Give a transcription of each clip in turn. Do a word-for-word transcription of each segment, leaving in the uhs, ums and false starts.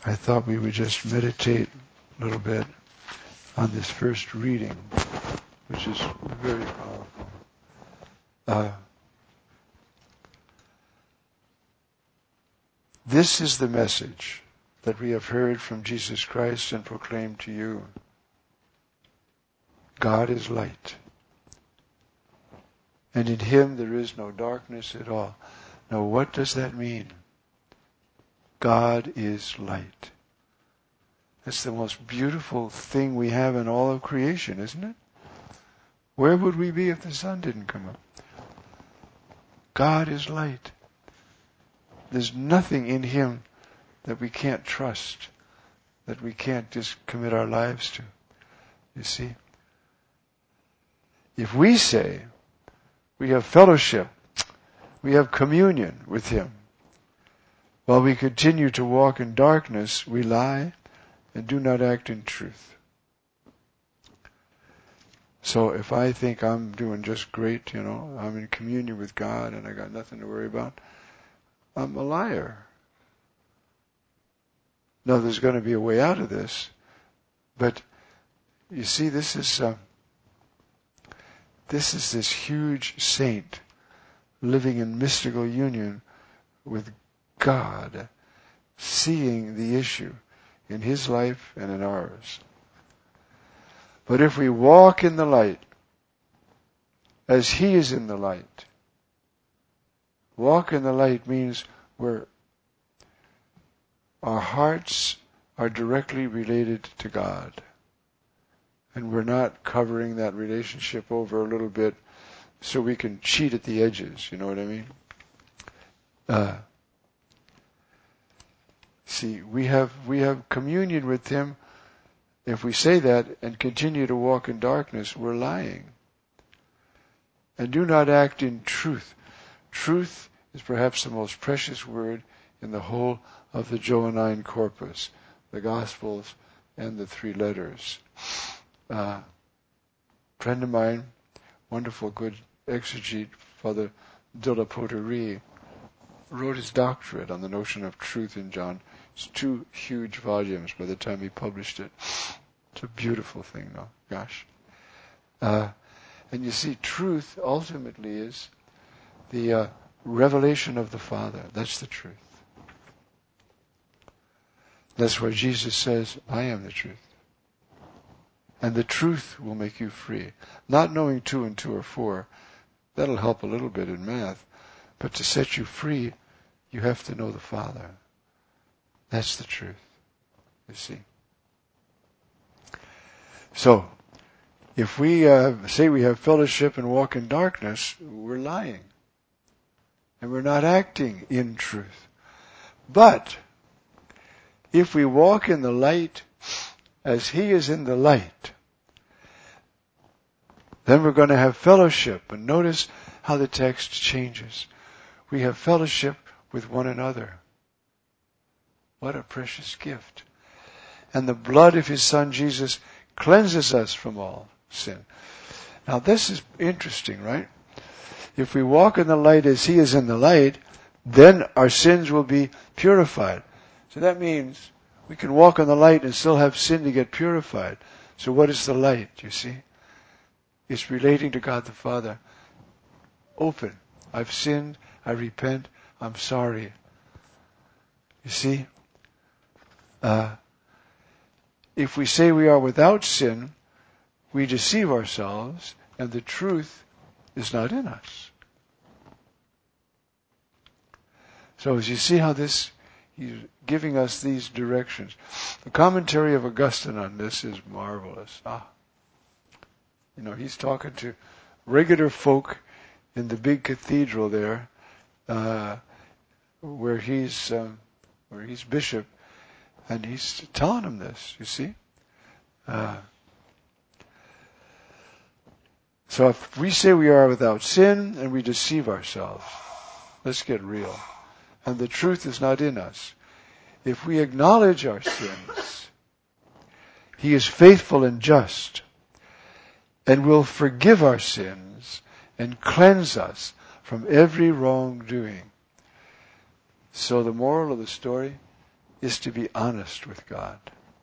I thought we would just meditate a little bit on this first reading, which is very powerful. Uh, this is the message that we have heard from Jesus Christ and proclaimed to you. God is light, and in Him there is no darkness at all. Now, what does that mean? God is light. That's the most beautiful thing we have in all of creation, isn't it? Where would we be if the sun didn't come up? God is light. There's nothing in Him that we can't trust, that we can't just commit our lives to. You see? If we say we have fellowship, we have communion with Him, while we continue to walk in darkness, we lie and do not act in truth. So if I think I'm doing just great, you know, I'm in communion with God and I got nothing to worry about, I'm a liar. Now there's going to be a way out of this, but you see, this is uh, this is this huge saint living in mystical union with God, seeing the issue in his life and in ours. But if we walk in the light, as He is in the light, walk in the light means we're, our hearts are directly related to God. And we're not covering that relationship over a little bit so we can cheat at the edges, you know what I mean? Uh, See, we have we have communion with Him. If we say that and continue to walk in darkness, we're lying. And do not act in truth. Truth is perhaps the most precious word in the whole of the Johannine corpus, the Gospels and the three letters. Uh, friend of mine, wonderful good exegete, Father de la Poterie, wrote his doctorate on the notion of truth in John. It's two huge volumes by the time he published it. It's a beautiful thing, though. Gosh. Uh, and you see, truth ultimately is the uh, revelation of the Father. That's the truth. That's why Jesus says, I am the truth. And the truth will make you free. Not knowing two and two are four, that'll help a little bit in math. But to set you free, you have to know the Father. That's the truth, you see. So, if we uh, say we have fellowship and walk in darkness, we're lying. And we're not acting in truth. But, if we walk in the light as He is in the light, then we're going to have fellowship. And notice how the text changes. We have fellowship with one another. What a precious gift. And the blood of His Son Jesus cleanses us from all sin. Now this is interesting, right? If we walk in the light as He is in the light, then our sins will be purified. So that means we can walk in the light and still have sin to get purified. So what is the light, you see? It's relating to God the Father. Open. I've sinned. I repent. I'm sorry. You see? Uh, if we say we are without sin, we deceive ourselves, and the truth is not in us. So as you see how this, he's giving us these directions. The commentary of Augustine on this is marvelous. Ah, you know, he's talking to regular folk in the big cathedral there, uh, where he's um, where he's bishop. And he's telling them this, you see. Uh, so if we say we are without sin and we deceive ourselves, let's get real. And the truth is not in us. If we acknowledge our sins, He is faithful and just and will forgive our sins and cleanse us from every wrongdoing. So the moral of the story, is to be honest with God.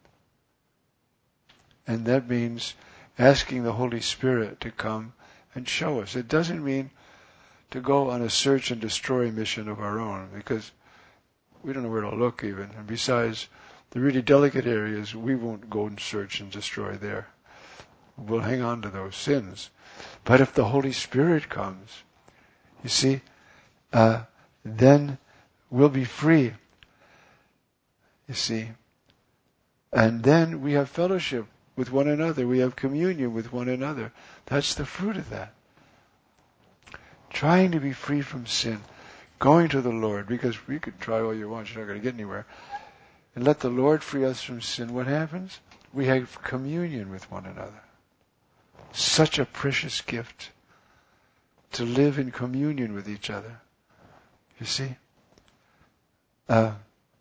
And that means asking the Holy Spirit to come and show us. It doesn't mean to go on a search and destroy mission of our own, because we don't know where to look even. And besides, the really delicate areas, we won't go and search and destroy there. We'll hang on to those sins. But if the Holy Spirit comes, you see, uh, then we'll be free. You see. And then we have fellowship with one another. We have communion with one another. That's the fruit of that. Trying to be free from sin. Going to the Lord, because we could try all you want, you're not going to get anywhere. And let the Lord free us from sin. What happens? We have communion with one another. Such a precious gift to live in communion with each other. You see? Uh,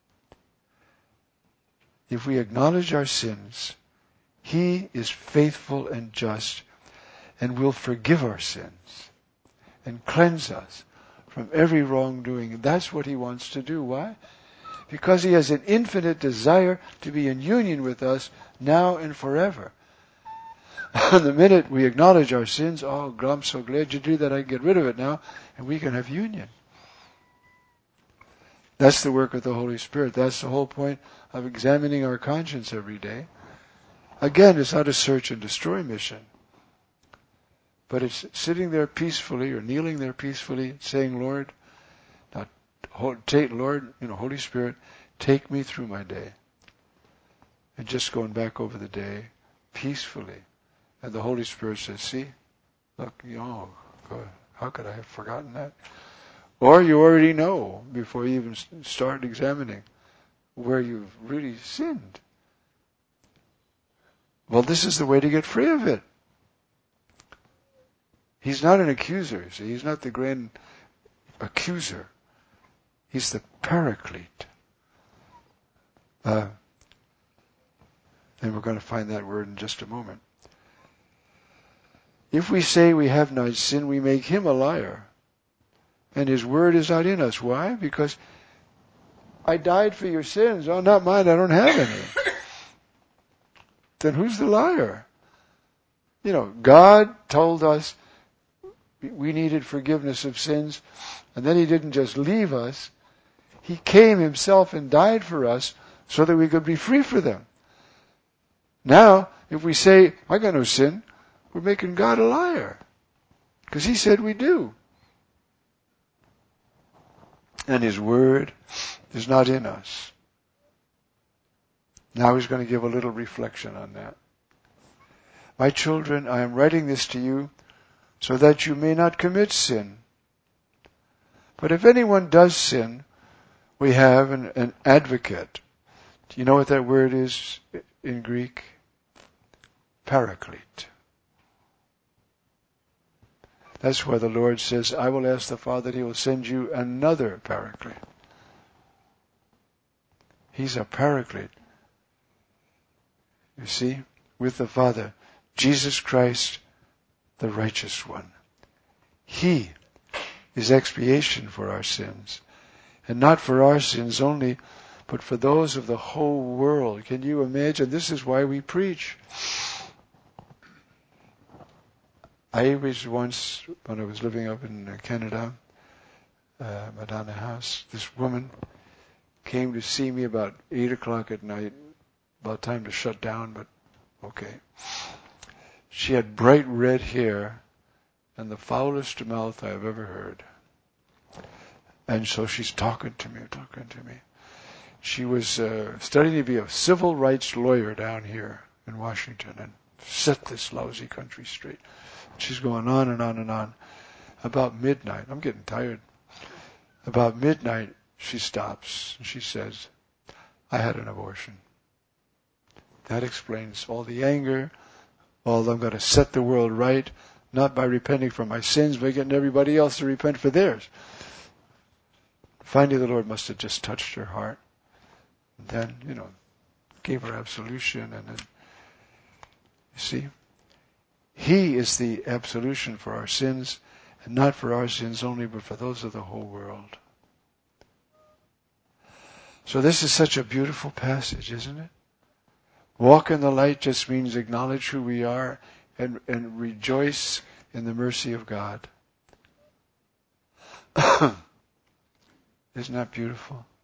if we acknowledge our sins, He is faithful and just and will forgive our sins and cleanse us from every wrongdoing. That's what He wants to do. Why? Because He has an infinite desire to be in union with us now and forever. The minute we acknowledge our sins, oh, God, I'm so glad you do that, I can get rid of it now, and we can have union. That's the work of the Holy Spirit. That's the whole point of examining our conscience every day. Again, it's not a search and destroy mission. But it's sitting there peacefully or kneeling there peacefully saying, Lord, now, take, Lord, you know, Holy Spirit, take me through my day. And just going back over the day peacefully. And the Holy Spirit says, see, look, oh, God, how could I have forgotten that? Or you already know before you even start examining where you've really sinned. Well, this is the way to get free of it. He's not an accuser. See? He's not the grand accuser. He's the paraclete. Uh, and we're going to find that word in just a moment. If we say we have not sinned, we make Him a liar. And His word is not in us. Why? Because I died for your sins. Oh, not mine. I don't have any. Then who's the liar? You know, God told us we needed forgiveness of sins. And then He didn't just leave us. He came Himself and died for us so that we could be free for them. Now, if we say, I got no sin, we're making God a liar. Because He said we do. And His word is not in us. Now He's going to give a little reflection on that. My children, I am writing this to you so that you may not commit sin. But if anyone does sin, we have an, an advocate. Do you know what that word is in Greek? Paraclete. That's why the Lord says, I will ask the Father that He will send you another paraclete. He's a paraclete. You see, with the Father, Jesus Christ, the righteous one. He is expiation for our sins. And not for our sins only, but for those of the whole world. Can you imagine? This is why we preach. I was once, when I was living up in Canada, uh, Madonna House, this woman came to see me about eight o'clock at night, about time to shut down, but okay. She had bright red hair and the foulest mouth I've ever heard. And so she's talking to me, talking to me. She was uh, studying to be a civil rights lawyer down here in Washington and set this lousy country straight. She's going on and on and on. About midnight, I'm getting tired. About midnight, she stops and she says, I had an abortion. That explains all the anger, all I'm going to set the world right, not by repenting for my sins, but getting everybody else to repent for theirs. Finally, the Lord must have just touched her heart. And then, you know, gave her absolution. And then, you see, He is the absolution for our sins, and not for our sins only, but for those of the whole world. So this is such a beautiful passage, isn't it? Walk in the light just means acknowledge who we are and, and rejoice in the mercy of God. Isn't that beautiful?